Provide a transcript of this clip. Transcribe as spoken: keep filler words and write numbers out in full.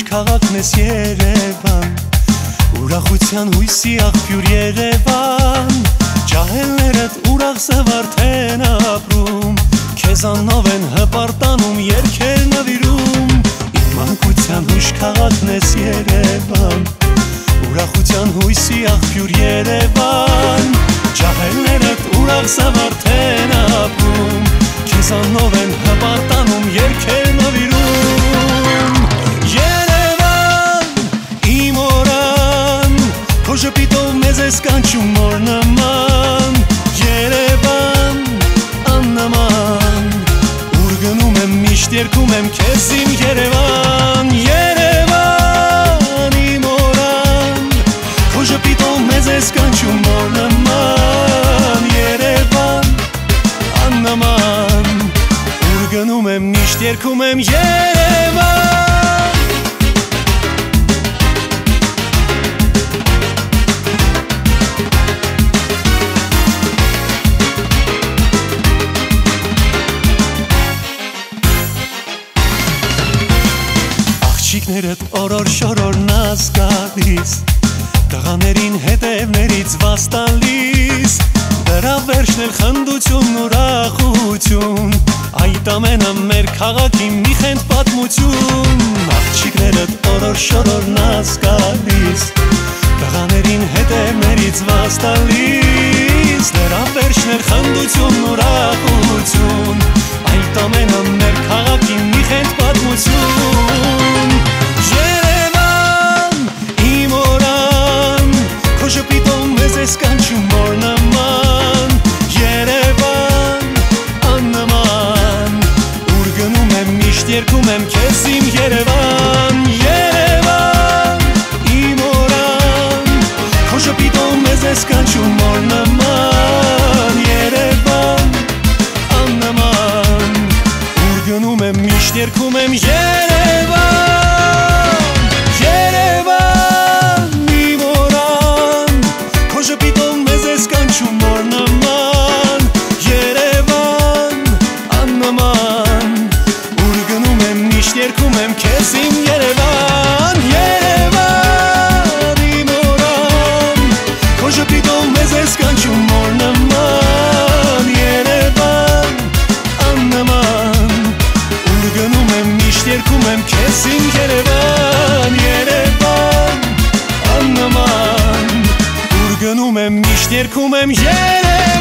քաղաքն ես Երևան, ուրախության հույսի աղբյուր Երևան, ջահելներդ ուրախ զվարթ են ապրում, քեզանով են հպարտանում երգեր նվիրում, իմ մանկության հույժ քաղաքն ես Երևան, ուրախության հույսի աղբյուր Երևան, ջահելներդ ուրախ զվարթ են ապրում, քեզանով են հպարտանում երգեր նվիրում, Երևան, իմ օրան, քո ժպիտով մեզ ես կանչում օր նման, Երևան, աննման, ուր գնում եմ միշտ երգում եմ քեզ իմ Երևան, Երևան, իմ օրան, քո ժպիտով մեզ ես կանչում օր նման, Երևան, աննման, ուր գնում եմ միշտ երգում եմ Երևան. Աղջիկներդ օրոր շորոր նազ գալիս, տղաներին հետևներից վազ տալիս, դրա վերջն էլ խնդություն ուրախություն, այդ ամենը մեր քաղաքի մի խենթ պատմություն, աղջիկներդ օրոր շորոր նազ գալիս, տղաներին հետևներից վազ տալիս, դրա վերջն էլ խնդություն ուրախություն, այդ ամենը մեր քաղաքի մի խենթ պատմություն, Երևան, իմ օրան, քո ժպիտով մեզ ես կանչում օր նման, Երևան, աննման, ուր գնում եմ միշտ երգում եմ քեզ իմ Երևան, Երևան, իմ օրան, քո ժպիտով մեզ ես կանչում օր նման, Երևան, աննման, ուր գնում եմ միշտ երգում եմ Երևան, Երևան, իմ օրան, քո ժպիտով մեզ ես կանչում օր նման, Երևան, աննման, ուր գնում եմ միշտ երգում եմ քեզ իմ Երևան, Երևան, իմ օրան, քո ժպիտով մեզ ես կանչում օր նման, Երևան, աննման, ուր գնում եմ միշտ երգում եմ քեզ իմ Երևան, Երևան, աննման, ուր գնում եմ միշտ երգում եմ Երևան.